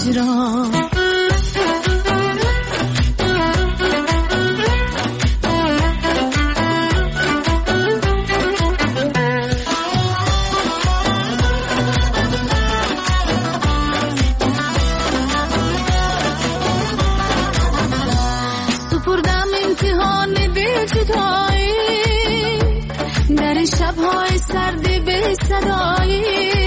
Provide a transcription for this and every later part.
هجران. سپردم امتحان به جدایی در شب‌های سردی به صدایی،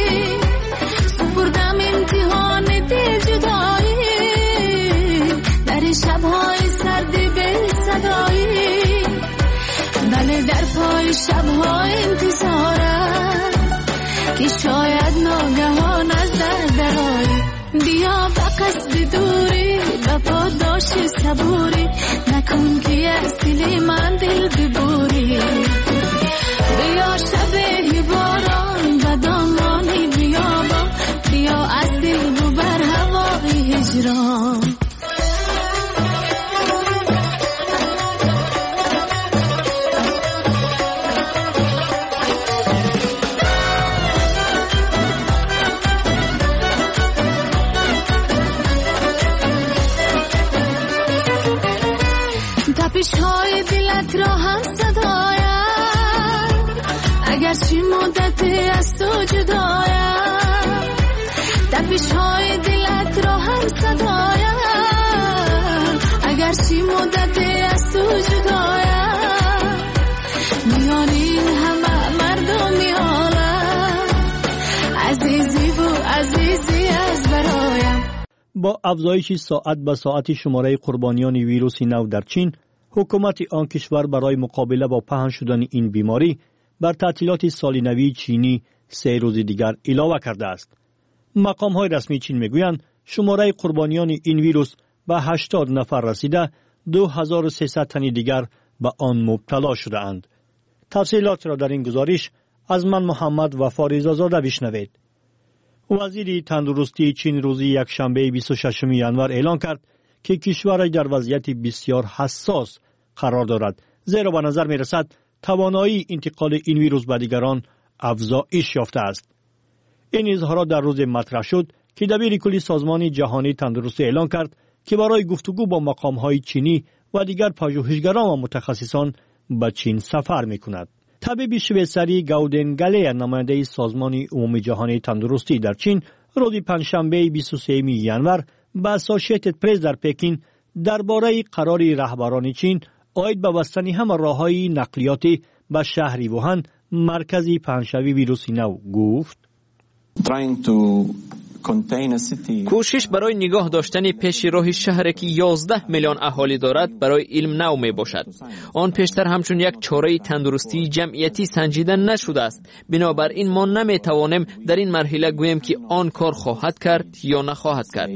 سپردم امتحان به جدایی در شب‌های سردی به صدایی، بله در پای شب‌ها انتظارم که شاید ناگهان از درایی، بیا به قصد دوری وفا داشت صبوری، نکن که از دل من دل ببوری، بیا شب باران و دامانی بیابان، بیا از دل ببر هوای هجران. تپش‌های دلت را هم صدایم، اگرچه مدت از تو جدایم، تپش‌های دلت را هم صدایم، اگرچه مدت از تو جدایم، میان این همه مردمی عالم عزیزی و عزیزی از برایم. با افزایش ساعت به ساعت شماره قربانیان ویروس نو در چین، حکومت آن کشور برای مقابله با پهن شدن این بیماری بر تعطیلات سال نوی چینی 3 روز دیگر علاوه کرده است. مقام‌های رسمی چین میگویند شماره قربانیان این ویروس به 80 نفر رسیده، 2300 تن دیگر به آن مبتلا شده اند. تفصیلات را در این گزارش از من محمد وفا رضازاده بشنوید. وزیر تندرستی چین روز یکشنبه 26 ژانویه اعلام کرد که کشور در وضعیت بسیار حساس قرار دارد، زیرا به نظر می رسد توانایی انتقال این ویروس به دیگران افزایش یافته است. این اظهارات در روز مطرح شد که دبیر کلی سازمان جهانی تندرستی اعلام کرد که برای گفتگو با مقام‌های چینی و دیگر پژوهشگران و متخصصان به چین سفر می کند. طبیب شویسری گاودن گله نماینده سازمان عمومی جهانی تندرستی در چین روز پنجشنبه 23 ژانویه به اسوسییتد پرس در پکین درباره قرار رهبران چین عاید به بستن همه راه‌های نقلیاتی به شهر ووهان مرکزی پهنشوی ویروس نو گفت: کوشش برای نگاه داشتن پیش راه شهری که 11 میلیون اهالی دارد برای علم نو می باشد. آن پیشتر همچون یک چاره تندرستی جمعیتی سنجیده نشده است. بنابراین ما نمی توانیم در این مرحله گوییم که آن کار خواهد کرد یا نخواهد کرد.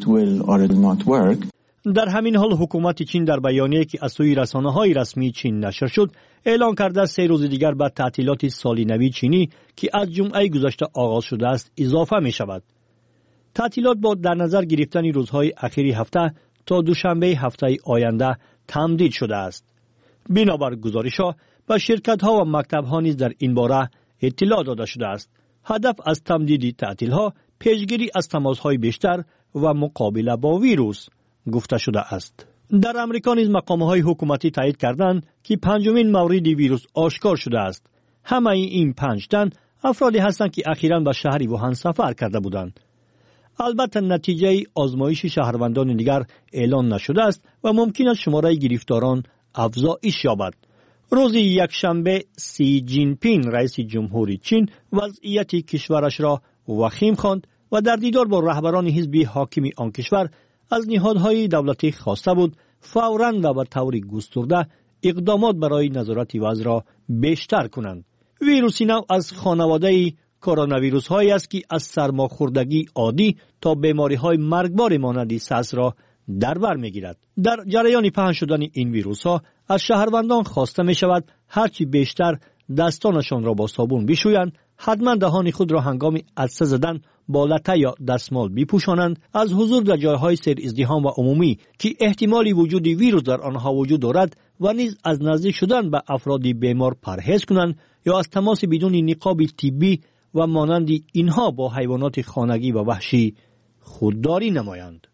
در همین حال حکومت چین در بیانیه‌ای که از سوی رسانه‌های رسمی چین نشر شد اعلام کرده 3 روز دیگر به تعطیلات سال نوی چینی که از جمعه گذشته آغاز شده است اضافه می شود. تعطیلات با در نظر گرفتن روزهای اخیر هفته تا دوشنبه هفته آینده تمدید شده است. بنابر گزارش‌ها به شرکت‌ها و مکتب‌ها نیز در این باره اطلاع داده شده است. هدف از تمدید تعطیل‌ها پیشگیری از تماس‌های بیشتر و مقابله با ویروس گفته شده است. در امریکا نیز مقام‌های حکومتی تایید کردند که پنجمین مورد ویروس آشکار شده است. همه این 5 تن افرادی هستند که اخیراً به شهر ووهان سفر کرده بودند. البته نتیجه آزمایش شهروندان دیگر اعلان نشده است و ممکن است شماره گرفتاران افزایش یابد. روز یکشنبه سی جین پینگ رئیس جمهوری چین وضعیت کشورش را وخیم خواند و در دیدار با رهبران حزب حاکم آن کشور از نهادهای دولتی خواسته بود فوراً و به طور گسترده اقدامات برای نظارت وضع را بیشتر کنند. ویروس نو از خانواده کرونا ویروس هایی است که از سرماخوردگی عادی تا بیماری های مرگبار مانند سرس را در بر می گیرد. در جریان پهن شدن این ویروس ها از شهروندان خواسته می شود هرچی بیشتر دستانشان را با صابون بشویند، حتما دهان خود را هنگام عطسه زدن با لته یا دستمال بپوشانند، از حضور در جایهای سر ازدحام و عمومی که احتمالی وجود ویروس در آنها وجود دارد و نیز از نزدیک شدن به افراد بیمار پرهیز کنند یا از تماس بدون نقاب طبی و مانند اینها با حیوانات خانگی و وحشی خودداری نمایند.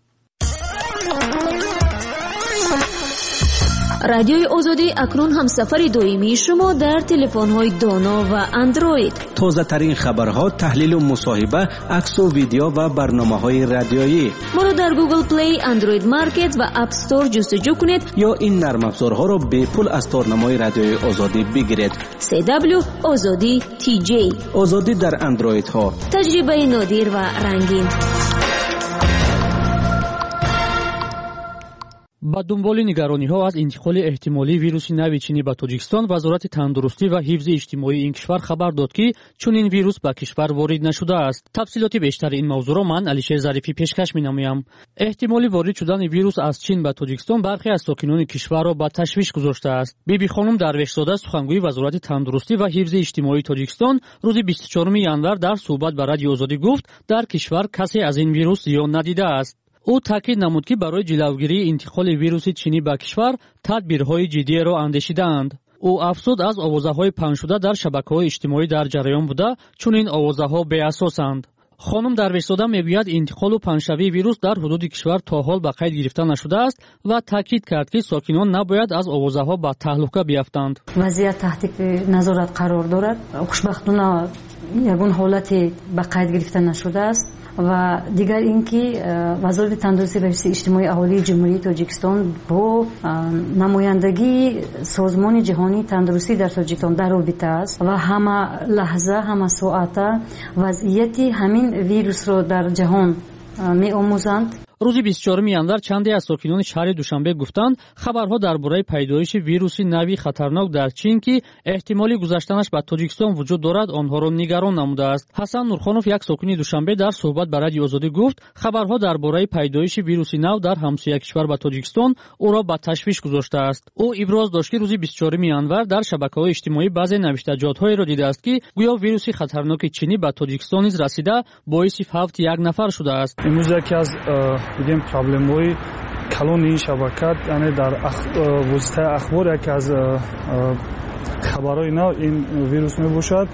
رادیوی آزادی اکنون هم سفر دائمی شما در تلفن‌های دانا و اندروید. تازه ترین خبرها، تحلیل و مصاحبه، عکس و ویدیو و برنامه‌های رادیویی. ما را در گوگل پلی، اندروید مارکت و اپ استور جستجو کنید یا این نرم افزارها را به پول از تارنمای رادیوی آزادی بگیرید. CW آزادی TJ. آزادی در اندروید ها. تجربه نادر و رنگین. با دنبال نگرانی‌ها از انتقال احتمالی ویروس نو چینی به تاجیکستان، وزارت تندرستی و حفظ اجتماعی این کشور خبر داد که چون این ویروس به کشور وارد نشده است. تفصیلات بیشتر این موضوع را من علیشه ظریفی پیشکش می‌نمایم. احتمال وارد شدن ویروس از چین به تاجیکستان برخی از ساکنان کشور را به تشویش گذاشته است. بیبی خانم درویش‌زاده، سخنگوی وزارت تندرستی و حفظ اجتماعی تاجیکستان، روز 24 ینور در صحبت با رادیو آزادی گفت در کشور کسی از این ویروس زیان ندیده است. او تاکید نمود که برای جلوگیری انتقال ویروس چینی به کشور تدبیرهای جدی را اندیشیدند. او افزود از آوازه‌های پخش شده در شبکه‌های اجتماعی در جریان بوده، چون این آوازه‌ها بی‌اساسند. خانم درویش‌زاده میگوید انتقال و پنجشنبه ویروس در حدود کشور تا حال به قید گرفته نشده است و تاکید کرد که ساکنان نباید از آوازه‌ها به تهلکه بیفتند. وضعیت تحت نظارت قرار دارد. خوشبختانه یگان حالتی به قید گرفته نشده است. و دیگر اینکه وزارت تندرستی و حفظ اجتماعی اهالی جمهوری تاجیکستان با نمایندگی سازمان جهانی تندرستی در تاجیکستان در رابطه است و همه لحظه همه ساعت وضعیت همین ویروس را در جهان می آموزند. روز 24 ینور چندی از ساکنان شهر دوشنبه گفتند خبرها درباره پیدایش ویروس نوی خطرناک در چین که احتمال گذشتنش به تاجیکستان وجود دارد آنها را نگران نموده است. حسن نورخانوف، یک ساکن دوشنبه، در صحبت با رادیو آزادی گفت خبرها درباره پیدایش ویروس نو در همسایه کشور با تاجیکستان او را به تشویش گذاشته است. او ابراز داشت که روز 24 ینور در شبکه‌های اجتماعی بعضی نوشته‌جات‌هایی را دیده است که گویا ویروس خطرناک چینی به تاجیکستان نیز رسیده باعث فوت یک نفر شده است. امروز یکی از بگیم پرابلم‌های کلان این شبکه، یعنی در واسطه اخبار یکی از خبرهای نو این ویروس میباشد.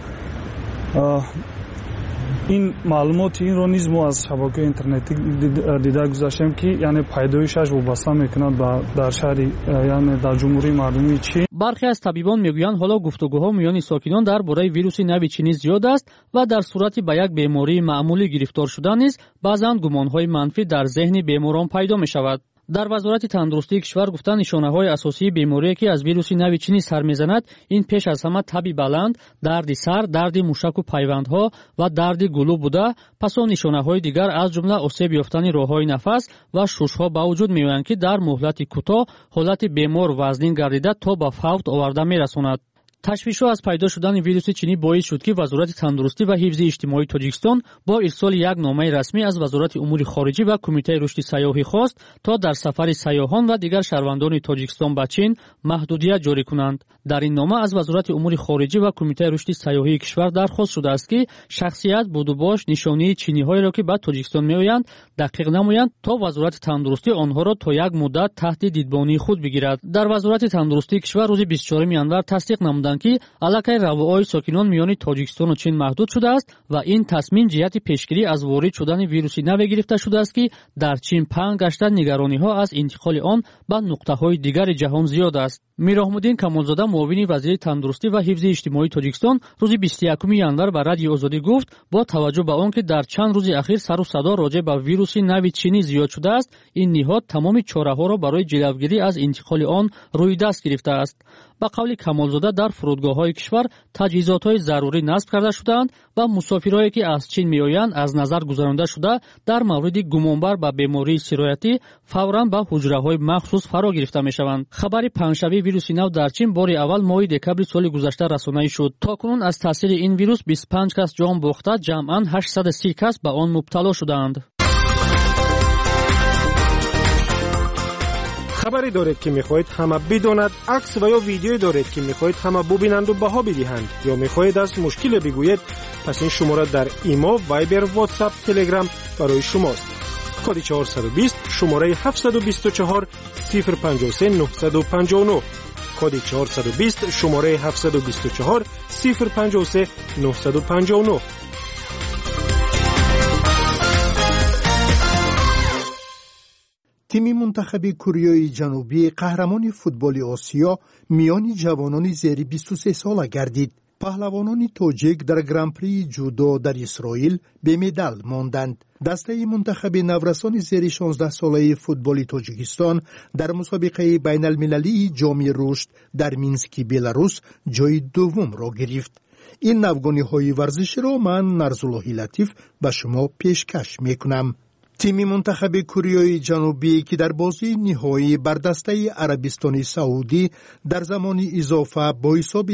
این معلومات این رو نیز ما از شبکه اینترنتی دیده گذاشتیم که یعنی پیدایشش وابسته میکنند در شهر یعنی در جمهوری مردمی چین. برخی از طبیبان میگویند حالا گفتگوها میان ساکنان درباره ویروس نو چینی زیاد است و در صورت به یک بیماری معمولی گرفتار شدن نیز بعضا گمانهای منفی در ذهن بیماران پیدا میشود. در وزارت تندرستی کشور گفتند نشانه‌های اساسی بیماری که از ویروس نو چینی سر می‌زند این پیش از همه تبی بلند، درد سر، درد موشک و پیوندها و درد گلو بوده. پس آن نشانه‌های دیگر از جمله آسیب یافتن راه‌های نفس و شش‌ها به وجود می‌آیند که در مهلت کوتاه حالت بیمار وزنین گردیده تا به فوت آورده می‌رساند. تشویش از پیدا شدن ویروس چینی باعث شد که وزارت تندرستی و حفظ اجتماعی تاجیکستان با ارسال یک نامه رسمی از وزارت امور خارجه و کمیته رشد سیاحی خواست تا در سفر سیاحان و دیگر شهروندان تاجیکستان به چین محدودیت جاری کنند. در این نامه از وزارت امور خارجه و کمیته رشد سیاحی کشور درخواست شده است که شخصیت، بود و باش، نشانی چینی‌هایی را که به تاجیکستان می‌آیند دقیق نمایند تا وزارت تندرستی آنها را تا یک مدت تحت دیدبانی خود بگیرد. در وزارت تندرستی کشور روز 24 ینور تصدیق نمودند که علاقه روابط ساکنان میان تاجیکستان و چین محدود شده است و این تصمیم جهت پیشگیری از وارد شدن ویروس نو گرفته شده است که در چین پنهان گشته نگرانی‌ها از انتقال آن به نقطه‌های دیگر جهان زیاد است. میرحم‌الدین کمالزاده، معاون وزیر تندرستی و حفظ اجتماعی تاجیکستان، روز 21 ینور به رادیو آزادی گفت با توجه به آنکه در چند روز اخیر سر و صدا راجع به ویروس نو چینی زیاد شده است، این نهاد تمام چاره‌ها را برای جلوگیری از انتقال آن روی دست گرفته است. با قول کمالزاده در فرودگاه‌های کشور تجهیزات‌های ضروری نصب کرده شده‌اند و مسافرایی که از چین می‌آیند از نظر گذرانده شده در مورد گمانبر به بیماری سرایتی فوراً به حجره‌های مخصوص فرا گرفته می‌شوند. خبر پنجشنبه ویروس نو در چین بار اول ماه دکبر سال گذشته رسانه‌ای شد. تاکنون از تاثیر این ویروس 25 کس جان باخته، جمعاً 830 کس به آن مبتلا شدند. خبری دارید که میخواهید همه بداند، عکس و یا ویدیویی دارید که میخواهید همه ببینند و بها بدهند، یا میخواهید از مشکل بگویید، پس این شماره در ایما، وایبر، واتساپ، تلگرام برای شماست. کد 420 شماره 724 053 959. کد 420 شماره 724 053 959. تیم منتخب کره جنوبی قهرمان فوتبال آسیا میان جوانان زیر 23 ساله گردید. پهلوانان تاجیک در گرانپری جودو در اسرائیل به مدال ماندند. دسته منتخب نورسان زیر 16 ساله فوتبال تاجیکستان در مسابقه بین المللی جام رشد در مینسک بلاروس جای دوم را گرفت. این نوگانی های ورزشی را من نرزاللهی لطیف به شما پیشکش میکنم. تیم منتخب کره جنوبی که در بازی نهایی بر دسته عربستان سعودی در زمان اضافه با حساب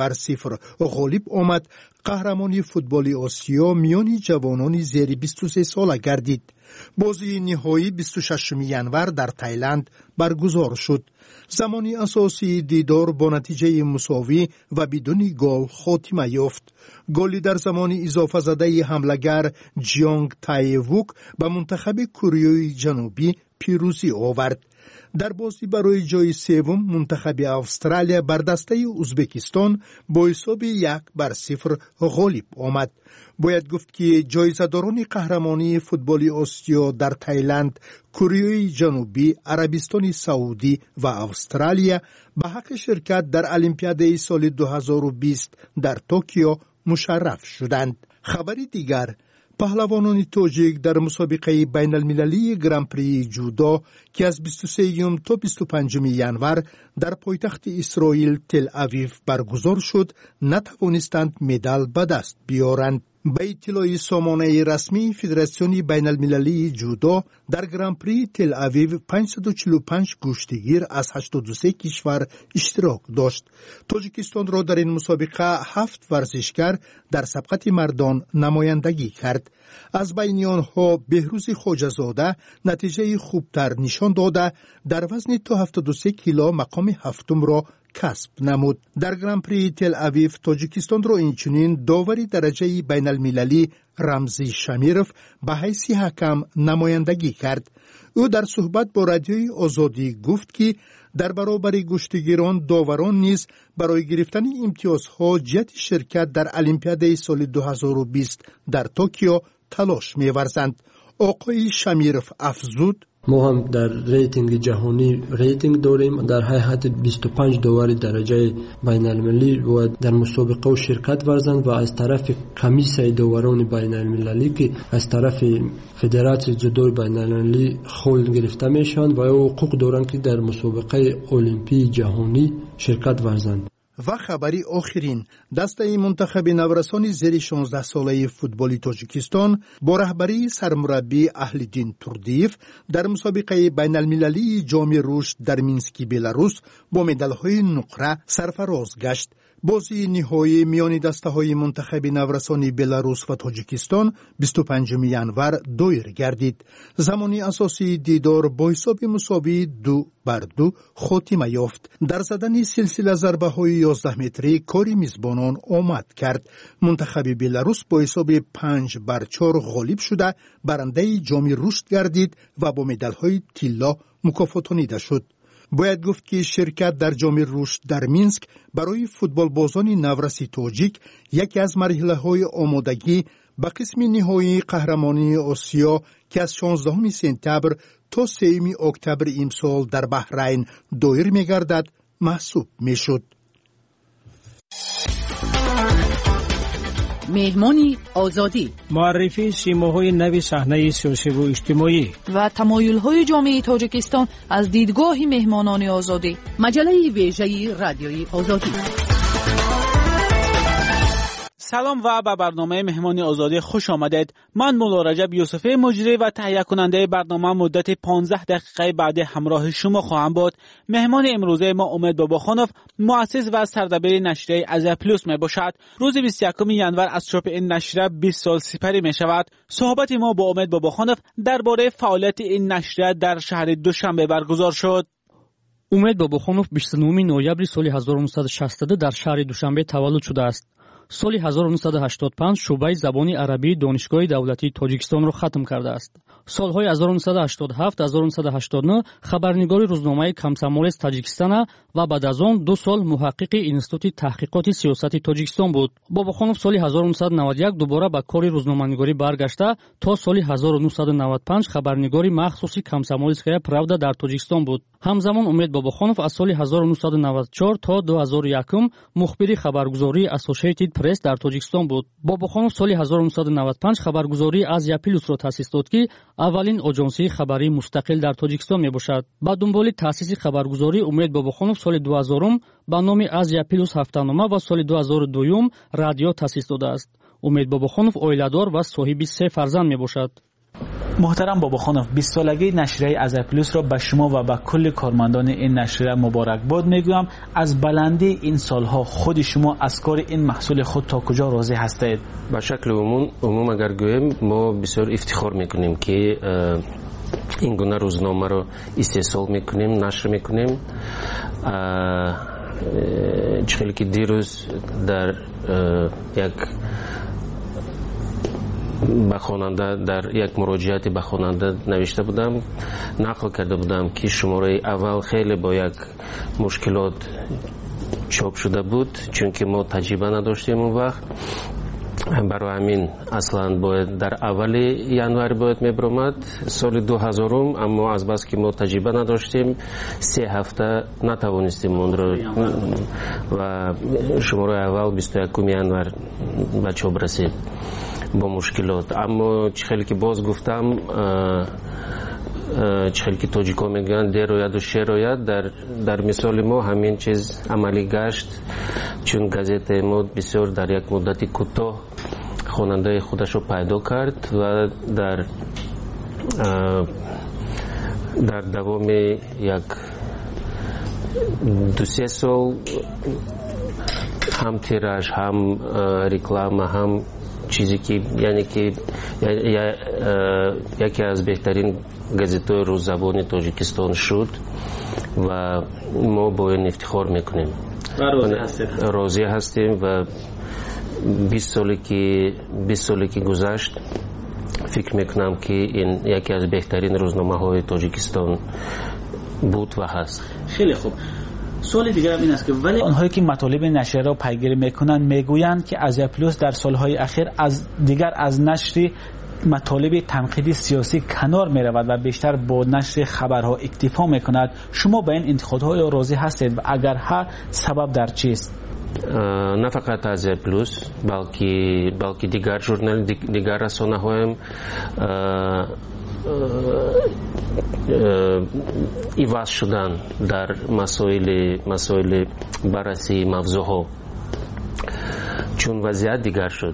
1-0 غالب آمد، قهرمانی فوتبال آسیا میان جوانان زیر 23 ساله گردید. بازی نهایی 26 ینور در تایلند برگزار شد. زمان اساسی دیدار با نتیجه مساوی و بدون گل خاتمه یافت. گلی در زمان اضافه زده حمله‌گر جیانگ تایووک به منتخب کره جنوبی پیروزی آورد. در بازی برای جای سوم منتخب استرالیا بر دسته ازبکستان با حساب 1-0 غالب آمد. باید گفت که جایزه‌داران قهرمانی فوتبال آسیا در تایلند، کره جنوبی، عربستان سعودی و استرالیا به حق شرکت در المپیاد سال 2020 در توکیو مشرف شدند. خبری دیگر، پهلوانان تاجیک در مسابقه بین المللی گرانپری جودو که از 23 تا 25 ینور در پایتخت اسرائیل تل اویو برگزار شد نتوانستند مدال به دست بیارند. به اطلاع سامانه رسمی فدراسیون بین المللی جودو در گرانپری تل اویو 545 گشتگیر از 83 کشور اشتراک داشت. تاجیکستان را در این مسابقه 7 ورزشکار در سبقت مردان نمایندگی کرد. از بین آنها بهروز خواجه‌زاده نتیجه خوبتر نشان داده در وزن تا 73 کیلو مقام هفتم را کسب نمود. در گرانپری تل اویو تاجیکستان را اینچنین داوری درجه بین المللی رمزی شمیرف به حیث حکم نمایندگی کرد. او در صحبت با رادیوی آزادی گفت که در برابر گشتگیران داوران نیز برای گرفتن امتیازها جهت شرکت در المپیاد سال 2020 در توکیو تلاش می‌ورزند. آقای شمیرف افزود: ما هم در ریتینگ جهانی ریتینگ داریم. در حیات 25 داور درجه بین المللی و در مسابقه و شرکت ورزند و از طرف کمیسیون داوران بین المللی که از طرف فدراسیون جودو بین المللی خول گرفته میشن و حقوق دارند که در مسابقه المپی جهانی شرکت ورزند. و خبری آخرین، دسته منتخب نورسان زیر 16 ساله فوتبال تاجیکستان با رهبری سرمربی اهل‌دین توردیف در مسابقه بین المللی جام رشد در مینسک بلاروس با مدال‌های نقره سرفراز گشت. بازی نهایی میان دسته‌های منتخب نورسان بلاروس و تاجیکستان 25 ینور دایر گردید. زمانی اساسی دیدار با حساب مساوی 2-2 خاتمه یافت. در زدن سلسله ضربه‌های 11 متری کاری میزبانان آمد کرد. منتخب بلاروس با حساب 5-4 غالب شده برنده جام رشد گردید و با مدال‌های طلا مکافاتانیده شد. باید گفت که شرکت در جام رشد در مینسک برای فوتبال بازان نورسی تاجیک یکی از مرحله‌های آمادگی به قسم نهایی قهرمانی آسیا که از 16 سپتامبر تا 3 اکتبر امسال در بحرین دایر می‌گردد محسوب می‌شد. مهمانی آزادی، معرفی سیماهای نوی صحنه سیاسی و اجتماعی و تمایل‌های جامعه تاجیکستان از دیدگاه مهمانان آزادی. مجله ویژه رادیوی آزادی. سلام و به برنامه مهمانی آزادی خوش آمدید. من مولا رجب یوسفی مجری و تهیه کننده برنامه مدت 15 دقیقه بعد همراه شما خواهم بود. مهمان امروزه ما امید باباخانوف، مؤسس و سردبیر نشریه آزیا پلوس می باشد. روز 21 ینور از چاپ این نشریه 20 سال سپری می شود. صحبت ما با امید باباخانوف درباره فعالیت این نشریه در شهر دوشنبه برگزار شد. امید باباخانوف 29 نوامبر سال 1962 در شهر دوشنبه تولد شده است. соли 1985 шуъбаи забони арабии донишгоҳи давлатии тоҷикистонро хатм кардааст. солҳои 1987-1989 хабарнигори рӯзномаи Комсомолец Таҷикистона ва баъд аз он 2 сол муҳаққиқи Институти таҳқиқоти сиёсати Тоҷикистон буд. Бобохонов соли 1991 дубора ба кори рӯзноманигорӣ баргашта, то соли 1995 хабарнигори махсуси Комсомольская правда дар Тоҷикистон буд. ҳамзамон Умед Бобохонов аз соли 1994 то 2001 мухбири хабаргузории Associated Press дар Тоҷикистон буд. Бобохонов соли 1995 хабаргузории Азия Плюсро таъсис дод, ки аввалин оҷонсии хабарии мустақил дар Тоҷикистон мебошад. ба дунболи таъсиси хабаргузорӣ Умед Бобохонов соли 2000 ба номи Азия Плюс ҳафтанома ва соли 2002 радио таъсис додааст. Умед Бобохонов оиладор ва соҳиби 3 фарзанд мебошад. محترم باباخانov 20 سالگی نشریه ازیا پلوس را به شما و به کل کارمندان این نشریه مبارکباد میگویم. از بلندی این سالها خود شما از کار این محصول خود تا کجا راضی هستید؟ به شکل عموم اگر گویم ما بسیار افتخار میکنیم که این گونه روزنامه را استحصال میکنیم، نشر میکنیم. خیلی که دیروز در یک به خواننده در یک مراجعاتی به خواننده نوشته بودم، نقل کرده بودم که شماره اول خیلی با یک مشکلات چاپ شده بود، چون که ما تجربه نداشتیم اون وقت. برای همین اصلا باید در اول ینوار باید میبرامد سال 2000، اما از بس که ما تجربه نداشتیم 3 هفته نتوانستیم اون رو و شماره اول 21 ینوار به چاپ رسید با مشکلات. اما خیلی که باز گفتم، خیلی که تاجیکا میگن دیر روید و شیر روید، در مثال ما همین چیز عملی گشت، چون گازت ما بسیار در یک مدت کوتاه خواننده خودش رو پیدا کرد و در دوام یک 2-3 سال هم تیراژ، هم رکلام، هم چیزی که یعنی که یکی از بهترین گازت‌های روززبان تاجیکستان شد و ما با این افتخار میکنیم و راضی هستیم. و 20 سالی که گذشت فکر میکنم که این یکی از بهترین روزنامه‌های تاجیکستان بود و هست. خیلی خوب. سوال دیگر هم این است که ولی آنهایی که مطالب نشریه را پیگیری میکنند میگویند که ازیا پلوس در سالهای اخیر از نشر مطالب تنقیدی سیاسی کنار میرود و بیشتر با نشر خبرها اکتفا میکند. شما به این انتقادهای راضی هستید و اگر ها سبب در چیست؟ نه فقط ازیا پلوس بلکه دیگر ژورنال، دیگر رسانه‌ها هم ایواز شدن در مسائل بررسی موضوعها، چون وضعیت دیگر شد،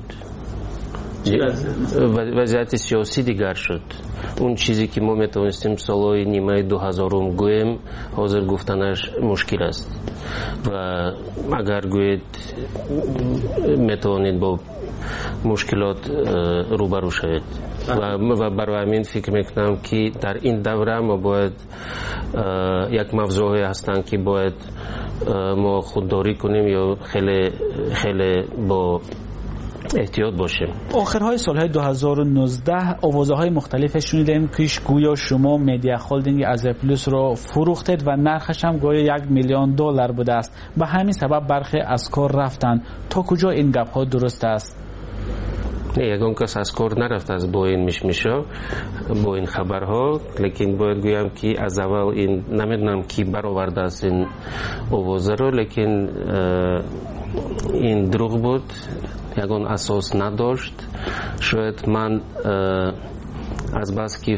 وضعیت سیاسی دیگر شد. اون چیزی که ما میتونستیم سالهای نیمه 2000 گویم حاضر گفتنش مشکل است و اگر گوید میتونید با مشکلات روبرو شوید و برای همین فکر میکنم که در این دوره ما باید یک موضوعی هستن که باید ما خودداری کنیم یا خیلی با احتیاط باشیم. آخرهای سالهای 2019 آوازه‌های مختلف شنیدیم که گویا شما مدیا هولدینگ ازیا پلوس رو فروختید و نرخش هم گویا $1,000,000 بوده است. به همین سبب برخی از کار رفتند. تا کجا این گپ‌ها درست است؟ یگان کس از کار نرفت از با این میشمیشا، با این خبرها، لیکن باید گویم که از اول این نمیدونم کی برآورده است این آوازه رو، لیکن این دروغ بود، یگان اساس نداشت. شاید من از بس که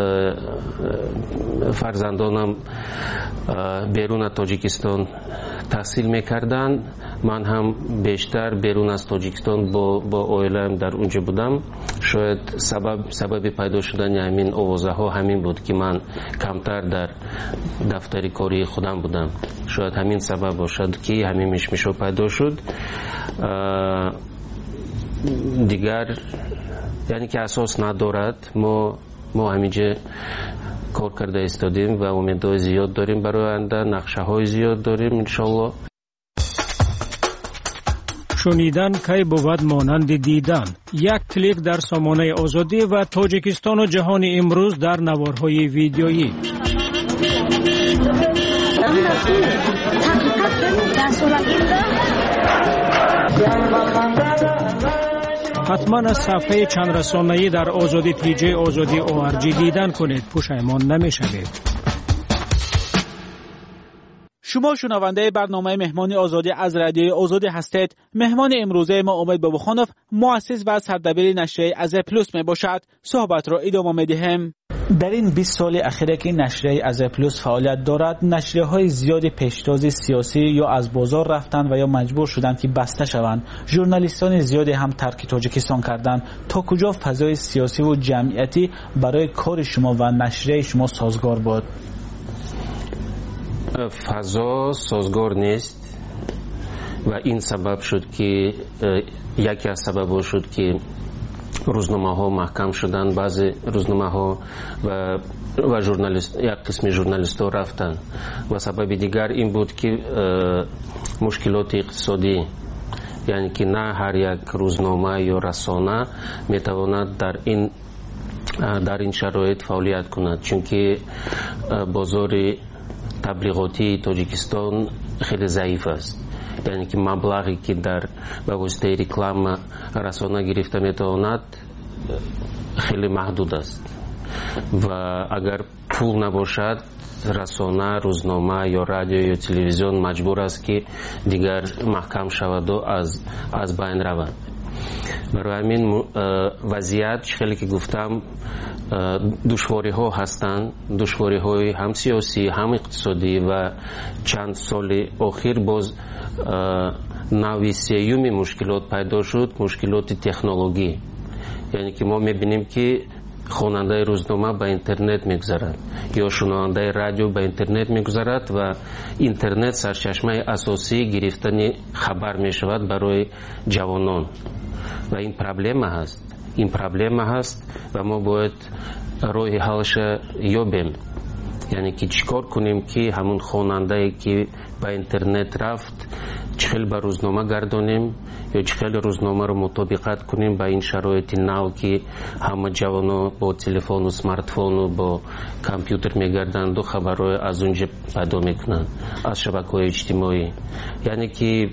فرزندانم بیرون تاجیکستان تحصیل میکردن، من هم بیشتر بیرون از تاجیکستان با عائله‌ام در اونجا بودم. شاید سبب پیدا شدن همین آوازه ها همین بود که من کمتر در دفتر کاری خودم بودم. شاید همین سبب باشد که همین میشمیشو پیدا شد. دیگر یعنی که اساس ندارد. ما همینجا کار کرده استادیم و امیدهای زیاد داریم برای آینده، نقشه های زیاد داریم انشالله. شنیدن کی بود مانند دیدن. یک کلیک در سامانه آزادی و تاجیکستان و جهان امروز در نوارهای ویدیویی. حتما از صفحه چند رسانه‌ای در آزادی تیجی آزادی ORG دیدن کنید، پشیمان نمی‌شوید. شما شنونده برنامه مهمانی آزادی از رادیوی آزادی هستید. مهمان امروزه ما امید باباخانوف، مؤسس و سردبیر نشریه از پلوس می باشد. صحبت را ادامه می‌دهیم. در این 20 سال اخیر که نشریه از پلوس فعالیت دارد، نشریه‌های زیادی پیشتاز سیاسی یا از بازار رفتند و یا مجبور شدند که بسته شوند. ژورنالیستان زیادی هم ترک تاجیکستان کردند. تا کجا فضای سیاسی و جمعیتی برای کار شما و نشریه شما سازگار بود؟ فضا سازگار نیست و این سبب شد که یکی از سبب‌ها شد که روزنامه‌ها محکم شدن. بعضی روزنامه‌ها و ژورنالیست، یک قسم ژورنالیست‌ها رفتن و سبب دیگر این بود که مشکلات اقتصادی، یعنی که نه هر یک روزنامه یا رسانه میتواند در این شرایط فعالیت کند، چون که بازار تبلیغاتی تاجیکستان خیلی ضعیف است. یعنی که مبلغی که در به واسطه رکلام رسانه گرفته میتواند خیلی محدود است و اگر پول نباشد رسانه، روزنامه یا رادیو یا تلویزیون مجبور است که دیگر محکم شود و از بین رود. برای همین وضعیت خیلی که گفتم دشواری ها هستند، دشواری های هم سیاسی هم اقتصادی و چند سال اخیر باز نوع سیوم مشکلات پیدا شد، مشکلات تکنولوژی. یعنی که ما میبینیم که خواننده روزنامه به اینترنت میگذرد یا شنونده رادیو به اینترنت میگذرد و اینترنت سرچشمه اساسی گرفتن خبر میشود برای جوانان و این پرابلم هست و ما باید راه حلش یابیم. یعنی که چیکار کنیم که همون خواننده که به اینترنت رفت چخیل به روزنامه گردانیم یا چخیل روزنامه رو مطابقت کنیم با این شرایط نو که همه جوانا با تلفن و سمارتفون و با کامپیوتر میگردند و خبرهای از اونجا پیدا میکنند از شبکه‌های اجتماعی. یعنی که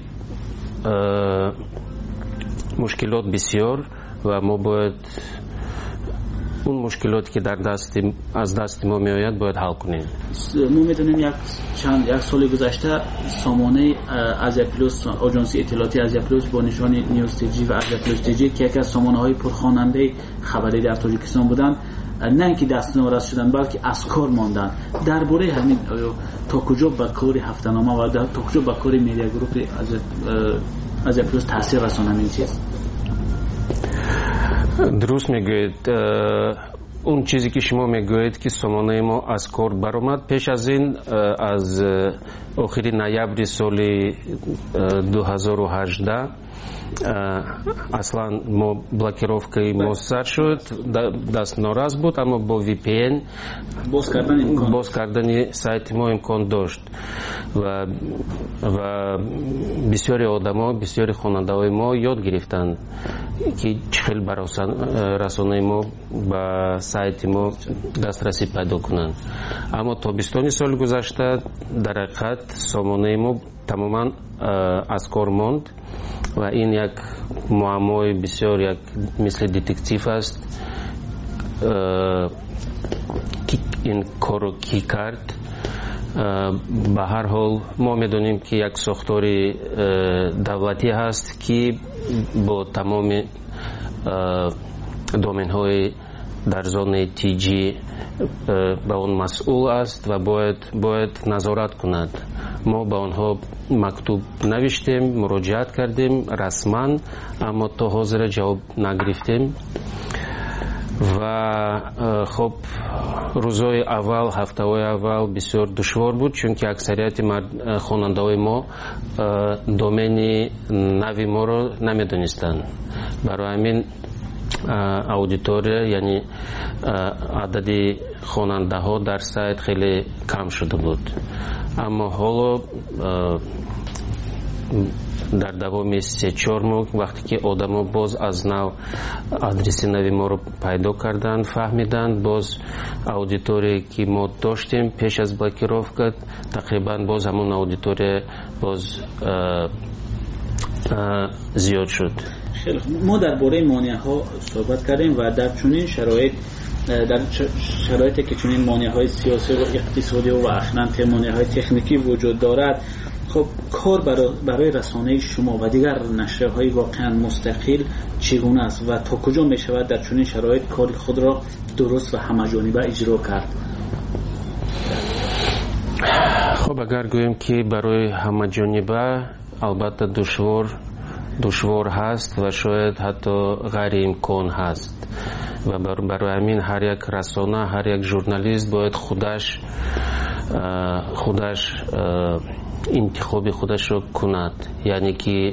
مشکلات بسیار و ما باید اون مشکلاتی که از دست ما میآید باید حل کنیم. ما میدونیم یک سال گذشته سامانه از پلوس، آژانس اطلاعاتی از پلوس با نشان نیوز تیجی و از پلوس تیجی که یکی از سامانه‌های پرخواننده خبری در تاجیکستان بودند، نه اینکه دست نارس شدن بلکه از کار ماندن. درباره همین تا کجا به کار هفته‌نامه و تا کجا به کار میدیا گروپ از پلوس تاثیر رسانه این چیز؟ درست میگوید. اون چیزی که شما میگوید که سامانه ما از کار برآمد، پیش از این از آخر نوامبر سال 2018 اصلا ما بلاکировкой ما سر شد، دست ناراض بود، اما با VPN باز کردن سایت ما امکان داشت و بسیاری آدما، بسیاری خواننده‌های ما یاد گرفتند که چخیل برای رسانه ما به سایت ما دسترسی پیدا کنند. اما تابستان سال گذشته در حقیقت سامانه ما تماما از کار ماند و این یک معمای بسیار یک مثل دتکتیو است که این کارو کی کرد. به هر حال ما میدونیم که یک ساختار دولتی هست که با تمام دومین های در زون تیجی به اون مسئول است و باید نظارت کند. ما به آنها مکتوب نوشتیم، مراجعت کردیم رسما، اما تا حاضر جواب نگرفتیم و خب روزهای اول، هفته‌های اول بسیار دشوار بود، چون که اکثریت خواننده‌های ما دومین نوی ما رو نمیدونستند. برای همین اودیتوری، یعنی عدد خواننده ها در سایت خیلی کم شده بود. اما حالا дар давоми 3-4 моҳ вақте ки одамо боз аз нав адреси нави моро пайдо карданд, фаҳмиданд, боз аудиторие ки мо доштем пеш аз блокировка тақрибан боз ҳамон аудитория боз зиёд шуд. мо дар бораи монеаҳо суҳбат кардем ва дар чунин шароит дар шароите ки чунин монеаҳои сиёсӣ ва иқтисодӣ ва ахиран монеаҳои техникӣ вуҷуд дорад, خب کار برای رسانه شما و دیگر نشریه‌های واقعا مستقل چگونه است و تا کجا می شود در چنین شرایط کار خود را درست و همه‌جانبه اجرا کرد؟ خب اگر گوییم که برای همه‌جانبه البته دشوار هست و شاید حتی غیر امکان هست و برای همین هر یک رسانه، هر یک ژورنالیست باید خودش انتخاب خودش رو کند، یعنی که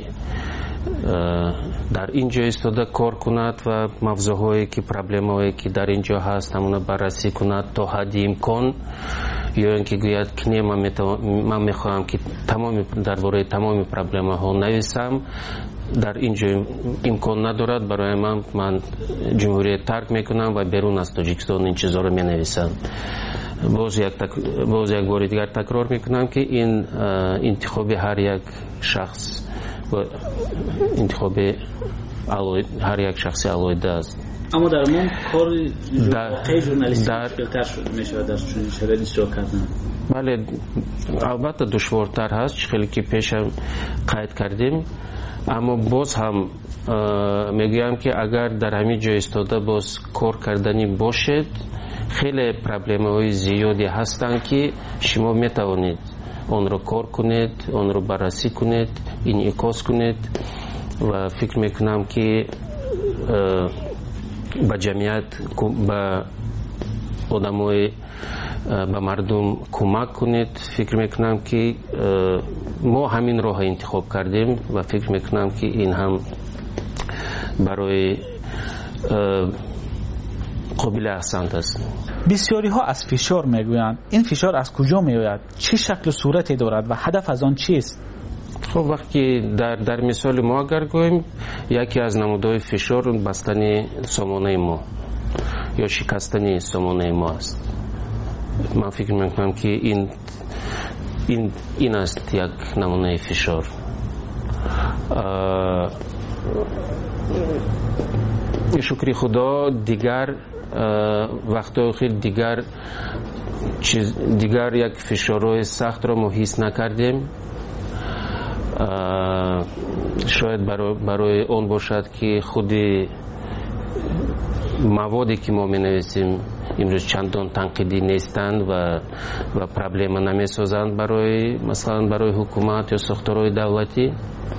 در اینجا ایستاده کار کند و موضوعهایی که پرابلم‌هایی که در اینجا هست همون بررسی کند تا حد امکان، یا اینکه گوید که نه من میخواهم که درباره تمام پرابلم‌ها نویسم، در اینجا امکان ندارد، برای من جمهوریت ترک میکنم و بیرون از تاجیکستان این چیزا رو مینویسم. باز یک بار دیگر تکرار میکنم که این انتخاب هر یک شخص و انتخاب هر یک شخصی علایده است. اما در من کار ژورنالیستی مشکل‌تر میشه در چنین شرایطی اجرا کردن. بله البته دشوارتر هست، خیلی که پیش هم قید کردیم، اما باز هم میگویم که اگر در همین جای ایستاده باز کار کردنی باشد، خیلی پرابلم‌های زیادی هستند که شما میتوانید آن را کار کنید، آن را بررسی کنید، انعکاس کنید و فکر میکنم که به جمعیت، به آدمای، به مردم کمک کنید. فکر میکنم که ما همین راه انتخاب کردیم و فکر میکنم که این هم برای قابل احسان است. بسیاری ها از فشار میگویند. این فشار از کجا میآید؟ چه شکل و صورتی دارد و هدف از آن چیست؟ خب وقتی در مثال ما اگر گوییم، یکی از نمودهای فشار بستن سامانه ما یا شکستن سامانه ما است. من فکر میکنم که این است یک نمونه فشار. شکر خدا دیگر وقتا خیلی دیگر یک فشارهای سخت را ما حس نکردیم. شاید برای اون باشد که خود موادی که ما می نویسیم امروز چندان تنقیدی نیستند و پرابلم نمی سازند برای مثلا برای حکومت یا ساختارهای دولتی.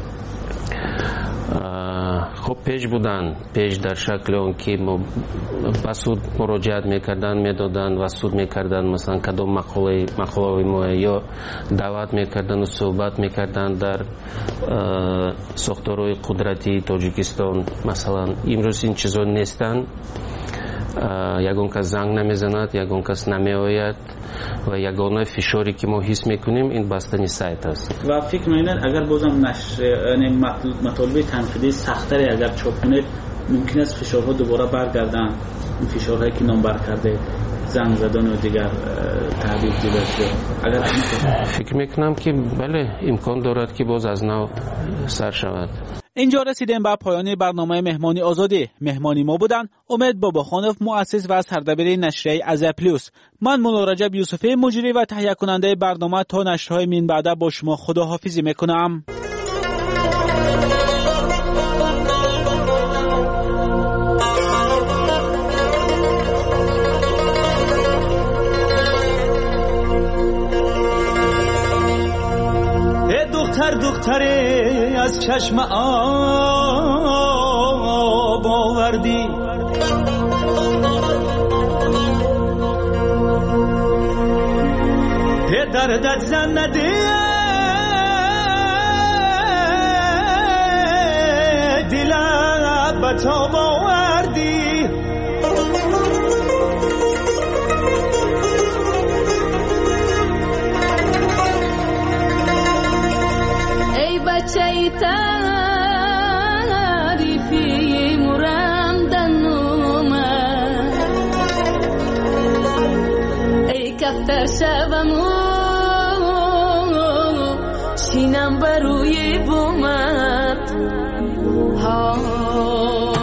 خب پیش در شکل اون که ما به سود مراجعت میکردن، میدادن و سود میکردن، مثلا کدام مقاله ما یا دعوت میکردن و صحبت میکردن در ساختارهای قدرتی تاجیکستان. مثلا امروز این چیزا نیستن، یگان کس زنگ نمیزند، یگان کس نمیآید و یگانه فشاری که ما حس میکنیم این بستن سایت است. و فکر میکنید اگر بازم مطالب تنقیدی سخت‌تری اگر چاپ کنید ممکن است فشارها دوباره برگردن، این فشارهایی که نام کرده، زنگ زدن و دیگر تهدید دیگر، اگر فکر میکنم که بله امکان دارد که باز از نو سر شود. اینجا رسیدیم به پایان برنامه مهمانی آزادی. مهمانی ما بودن امید باباخانوف، مؤسس و سردبیر نشریه ازا پلوس. من مولا رجب یوسفی، مجری و تهیه کننده برنامه. تا نشرهای من بعد با شما خداحافظی میکنم. دختره از چشم آب آوردی، دردت زن نده دلم بتاب آوردی. بهتر شوم شینم بروی بومت